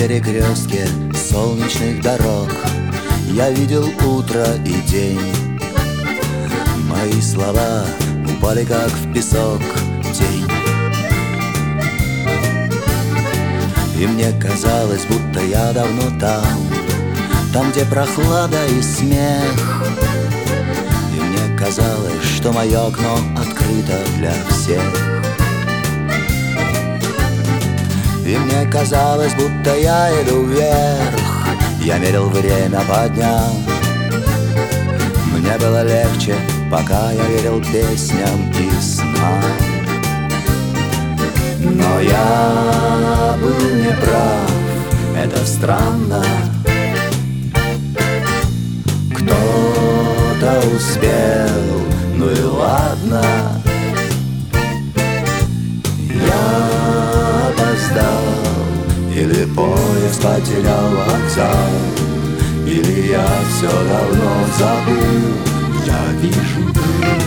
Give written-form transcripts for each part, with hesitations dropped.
перекрестке солнечных дорог я видел утро и день. Мои слова упали как в песок, тень. И мне казалось, будто я давно там, где прохлада и смех. И мне казалось, что мое окно открыто для всех. И мне казалось, будто я иду вверх. Я мерил время по дням. Мне было легче, пока я верил песням и снам. Но я был неправ, это странно. Кто-то успел, ну и ладно. Я опоздал, или поезд потерял вокзал, или я все давно забыл. Я вижу дым.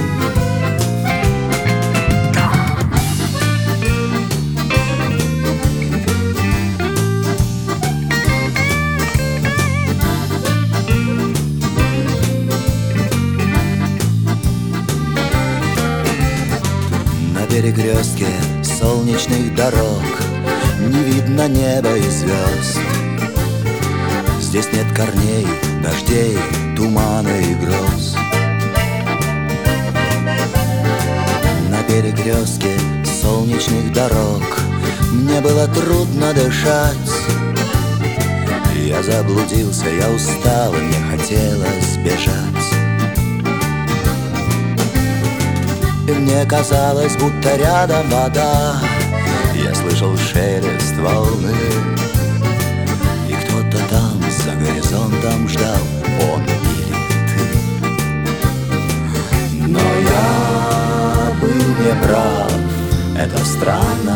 На перекрестке солнечных дорог не видно неба и звезд. Здесь нет корней, дождей, тумана и гроз. На перекрестке солнечных дорог мне было трудно дышать. Я заблудился, я устал, и мне хотелось бежать. И мне казалось, будто рядом вода. Я слышал шелест волны, и кто-то там за горизонтом ждал, он или ты. Но я был неправ, это странно.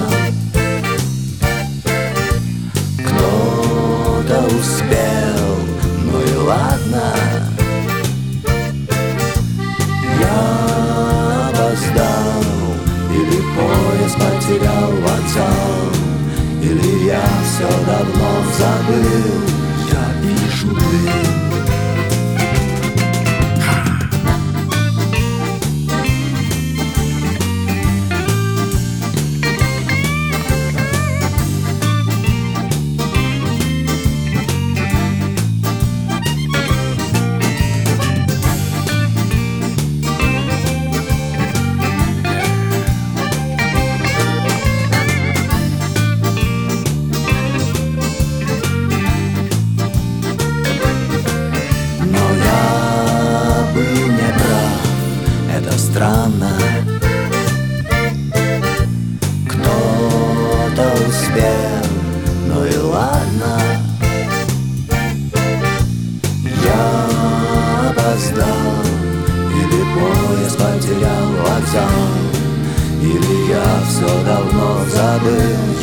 Кто-то успел, ну и ладно. Я опоздал, или поезд потерял вокзал, или я все давно забыл. Я вижу дым. Странно, кто-то успел, ну и ладно. Я опоздал, или поезд потерял вокзал, или я все давно забыл.